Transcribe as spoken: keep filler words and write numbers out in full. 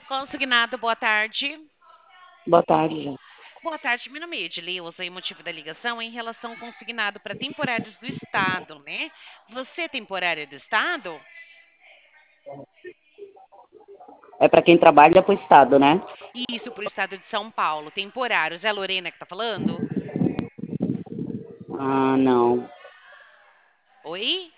Consignado, boa tarde. Boa tarde. Boa tarde, meu nome é Edileuza e o motivo da ligação é em relação ao consignado para temporários do Estado, né? Você é temporária do Estado? É para quem trabalha para o Estado, né? Isso, para o Estado de São Paulo, temporários. É a Lorena que tá falando? Ah, não. Oi?